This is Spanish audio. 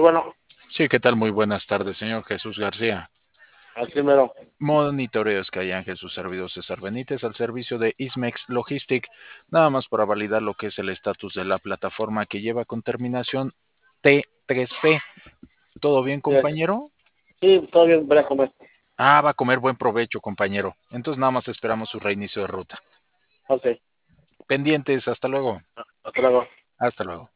bueno, Sí, ¿qué tal? Muy buenas tardes, señor Jesús García. así mero. Monitoreos que hayan Jesús Servidor César Benítez al servicio de Ismex Logistic, nada más para validar lo que es el estatus de la plataforma que lleva con terminación T3P. ¿Todo bien, Sí, compañero? sí, todo bien, voy a comer. Va a comer buen provecho, compañero. Entonces nada más esperamos su reinicio de ruta. Ok, Pendientes, hasta luego. hasta luego. Hasta luego.